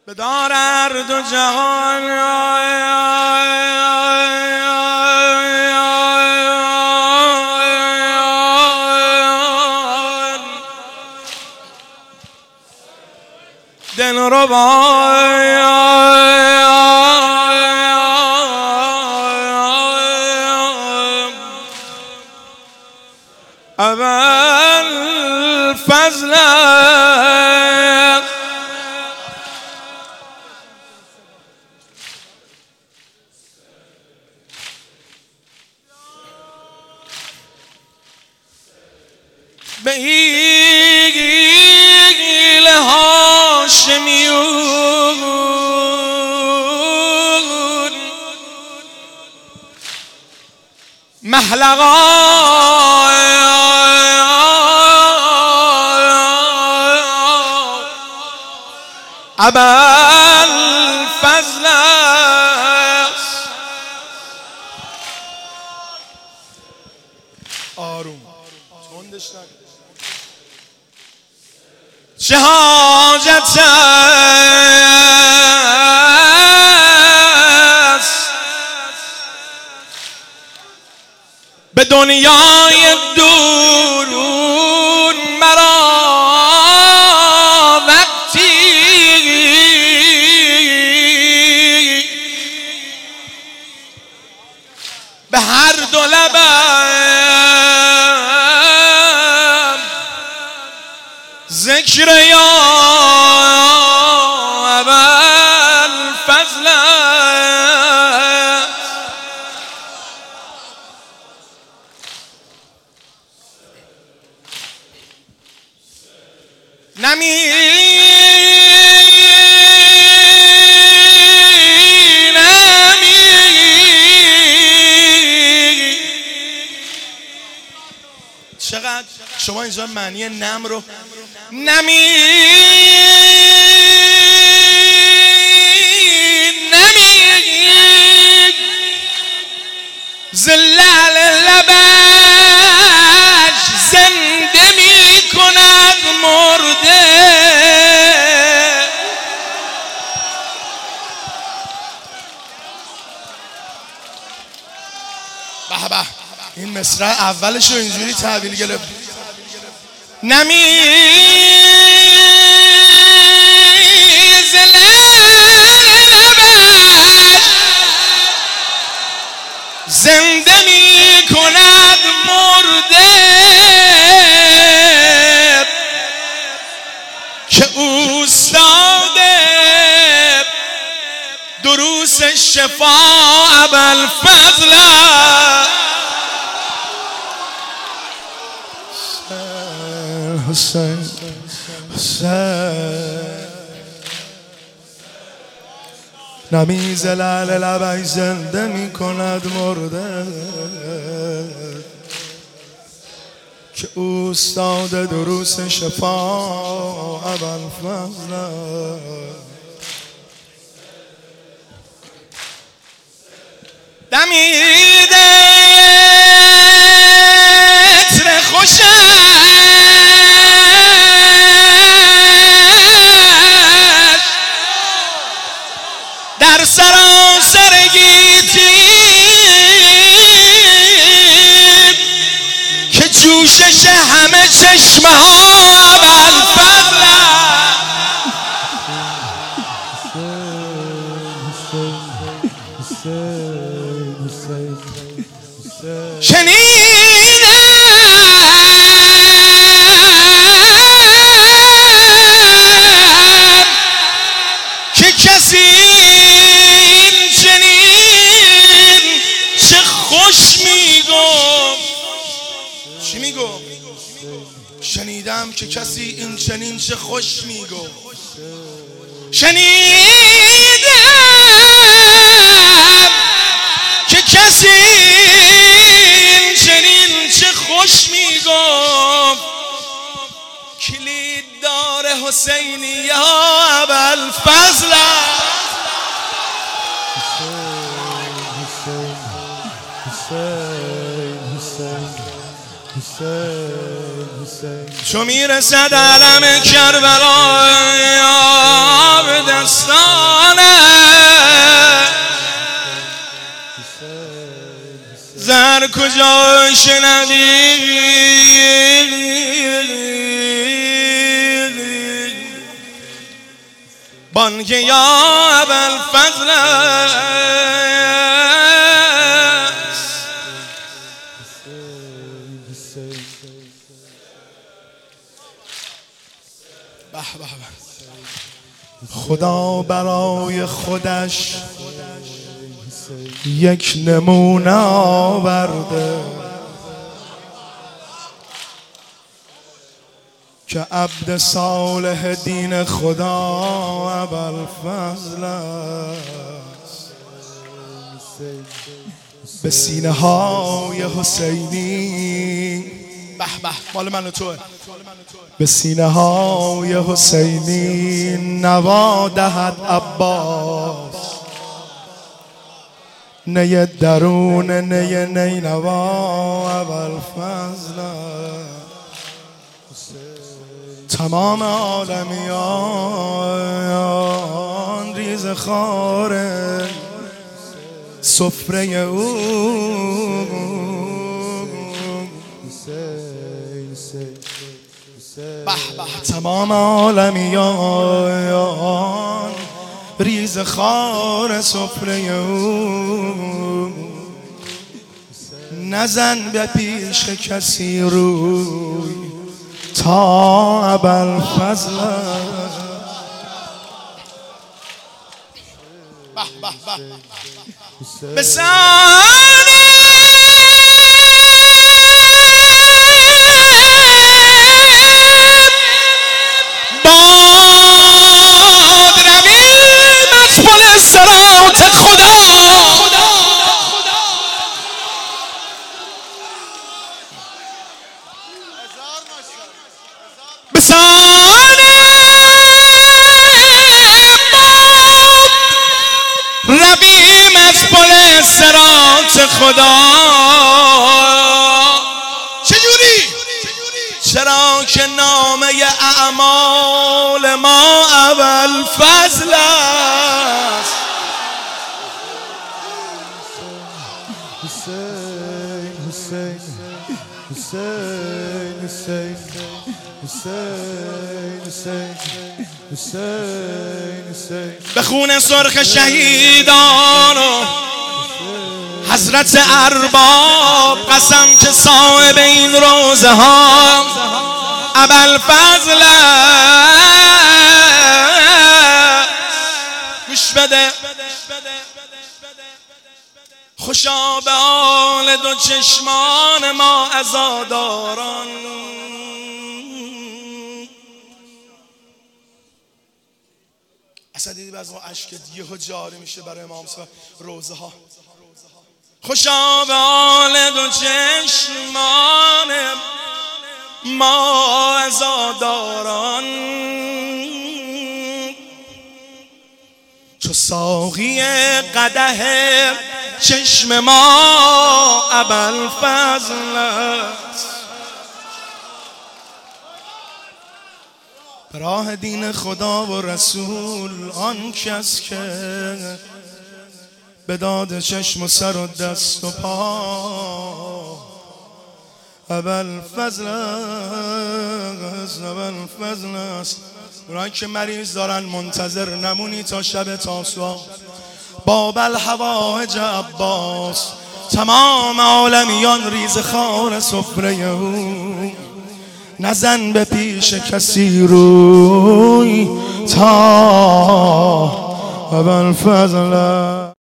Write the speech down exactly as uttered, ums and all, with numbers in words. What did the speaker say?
بدار دو جهان دل ربا اول فضل به ایل هاشمیون محلقا ابوالفضل است. آروم تندش نکن. چه حاجت است به دنیای دورون مرا وقتی به هر دو لبم ذکر یا ابوالفضل نمی نمی چقدر شما اینجا معنی نم رو نمی نمی زلال لبش زنده می کند مرده. به به این مصرع اولش رو اینجوری تحویل گرفت. نمی زنده می کند مرده که اوستاد دروس شفا ابوالفضل حسین حسین نمی زلال لبش زنده می کند مرده که اوستاد دروس شفا ابوالفضل دمید عطر خوشش در سراسر گیتی که جوشش همه چشمه ها ابوالفضل شنیدم که کسی این چنین چه خوش میگفت. چی میگفت؟ شنیدم که کسی این چنین چه خوش میگفت. شنیدم که کسی این چنین چه خوش میگفت. کلید دار حسینی یا ابوالفضل چو میرسد علم کربلا به دستان در کجا شنوی بانک یا ابوالفضل خدا برای خودش یک نمونه آورده که عبد صالح دین خدا ابوالفضل است. به سینه های حسینی به به مال من و توه به سینه های حسینی نوا دهد عباس نی درون نی نینوا ابوالفضل تمام عالمیان ریز خاره سفره او تمام عالمیان ریز خار سفره او نزن به پیش کسی روی تا ابوالفضل بسانی باد رویم از پل صراط خدا بسانی باد رویم از پل صراط خدا چرا که نامه اعمال ما ابوالفضل است. حسین حسین حسین حسین حسین حسین حسین به خون سرخ شهیدان و حضرت ارباب قسم که صاحب این روزه ها ابوالفضل گوش بده خوشا به حال دو چشمان ما عزاداران اصلا دیدی بعض ما عشقت یهو جاری میشه برای امام صاحب روزه ها خوشا به حال دو چشمان ما عزاداران چو ساقی قدح چشم ما ابوالفضل است. به راه دین خدا و رسول آن کس که به داد چشم و سر و دست و پا ابوالفضل است ابوالفضل است. اونایی که مریض دارن منتظر نمونی تا شب تاسوعا باب الحوائج عباس تمام عالمیان ریز خار سفره او نزن به پیش کسی روی تا ابوالفضل